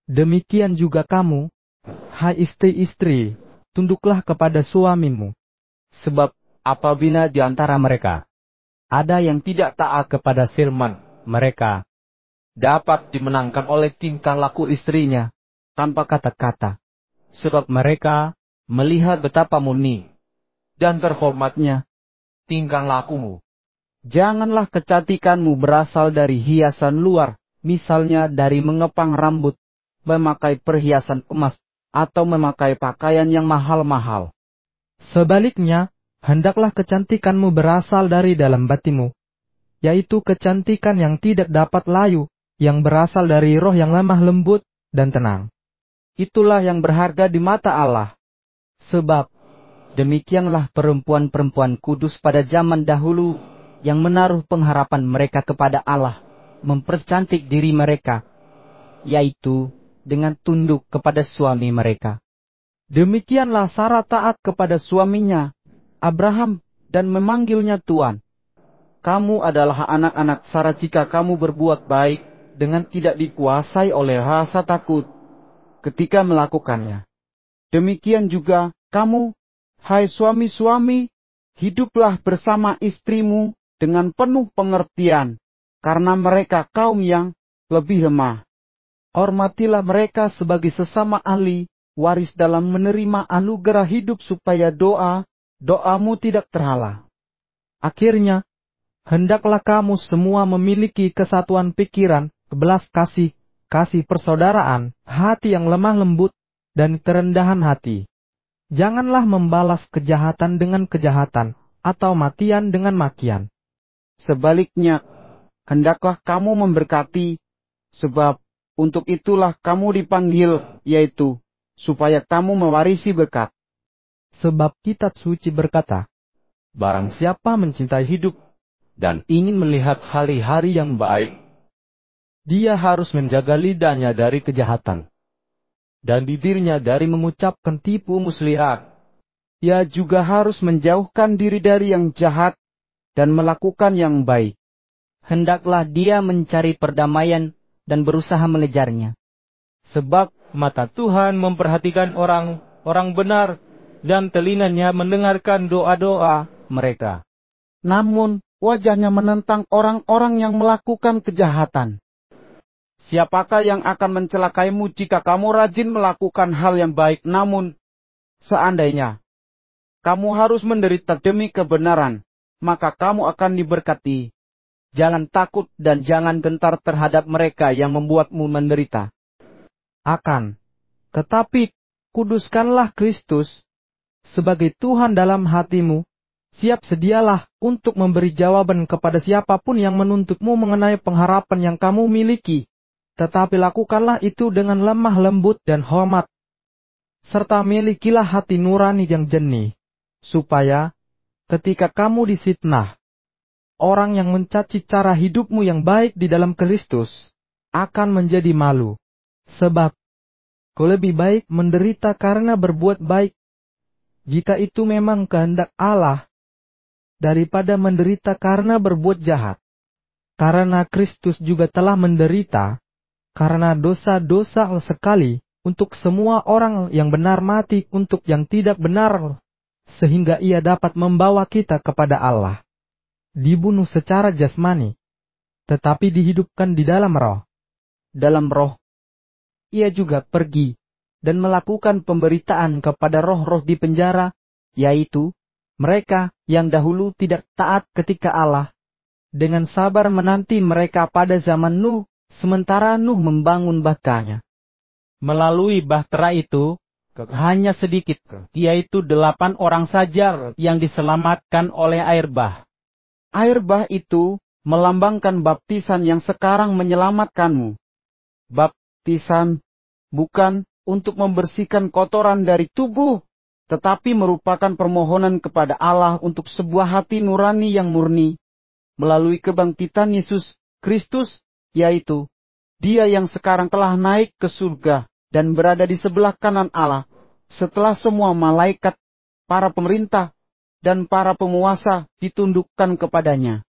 Demikian juga kamu, hai istri-istri, tunduklah kepada suamimu. Sebab apabila di antara mereka ada yang tidak taat kepada firman, mereka dapat dimenangkan oleh tingkah laku istrinya tanpa kata-kata. Sebab mereka melihat betapa murni dan terhormatnya tingkah lakumu. Janganlah kecantikanmu berasal dari hiasan luar, misalnya dari mengepang rambut, memakai perhiasan emas, atau memakai pakaian yang mahal-mahal. Sebaliknya, hendaklah kecantikanmu berasal dari dalam batinmu, yaitu kecantikan yang tidak dapat layu, yang berasal dari roh yang lemah lembut dan tenang. Itulah yang berharga di mata Allah. Sebab demikianlah perempuan-perempuan kudus pada zaman dahulu yang menaruh pengharapan mereka kepada Allah, mempercantik diri mereka, yaitu dengan tunduk kepada suami mereka. Demikianlah Sarah taat kepada suaminya, Abraham, dan memanggilnya Tuan. Kamu adalah anak-anak Sarah jika kamu berbuat baik dengan tidak dikuasai oleh rasa takut ketika melakukannya. Demikian juga kamu, hai suami-suami, hiduplah bersama istrimu dengan penuh pengertian, karena mereka kaum yang lebih lemah. Hormatilah mereka sebagai sesama ahli waris dalam menerima anugerah hidup supaya doamu tidak terhalang. Akhirnya, hendaklah kamu semua memiliki kesatuan pikiran, belas kasih, kasih persaudaraan, hati yang lemah lembut, dan kerendahan hati. Janganlah membalas kejahatan dengan kejahatan, atau makian dengan makian. Sebaliknya, hendaklah kamu memberkati, sebab untuk itulah kamu dipanggil, yaitu supaya kamu mewarisi berkat. Sebab kitab suci berkata, Barang siapa mencintai hidup dan ingin melihat hari-hari yang baik, dia harus menjaga lidahnya dari kejahatan dan bibirnya dari mengucapkan tipu muslihat. Ia juga harus menjauhkan diri dari yang jahat dan melakukan yang baik. Hendaklah dia mencari perdamaian dan berusaha mengejarnya. Sebab mata Tuhan memperhatikan orang benar dan telinganya mendengarkan doa-doa mereka. Namun wajahnya menentang orang-orang yang melakukan kejahatan. Siapakah yang akan mencelakaimu jika kamu rajin melakukan hal yang baik? Namun seandainya kamu harus menderita demi kebenaran, maka kamu akan diberkati. Jangan takut dan jangan gentar terhadap mereka yang membuatmu menderita. Tetapi kuduskanlah Kristus sebagai Tuhan dalam hatimu. Siap sedialah untuk memberi jawaban kepada siapapun yang menuntutmu mengenai pengharapan yang kamu miliki. Tetapi lakukanlah itu dengan lemah lembut dan hormat. Serta milikilah hati nurani yang jernih, supaya ketika kamu disitnah, orang yang mencaci cara hidupmu yang baik di dalam Kristus akan menjadi malu. Sebab kau lebih baik menderita karena berbuat baik, jika itu memang kehendak Allah, daripada menderita karena berbuat jahat. Karena Kristus juga telah menderita karena dosa-dosa sekali untuk semua orang yang benar mati untuk yang tidak benar, sehingga ia dapat membawa kita kepada Allah. Dibunuh secara jasmani, tetapi dihidupkan di dalam roh. Dalam roh, ia juga pergi dan melakukan pemberitaan kepada roh-roh di penjara, yaitu mereka yang dahulu tidak taat ketika Allah, dengan sabar menanti mereka pada zaman Nuh, sementara Nuh membangun bahtaranya. Melalui bahtera itu, hanya sedikit, yaitu 8 orang saja yang diselamatkan oleh air bah. Air bah itu melambangkan baptisan yang sekarang menyelamatkanmu. Baptisan bukan untuk membersihkan kotoran dari tubuh, tetapi merupakan permohonan kepada Allah untuk sebuah hati nurani yang murni, melalui kebangkitan Yesus Kristus, yaitu Dia yang sekarang telah naik ke surga dan berada di sebelah kanan Allah, setelah semua malaikat, para pemerintah, dan para penguasa ditundukkan kepadanya.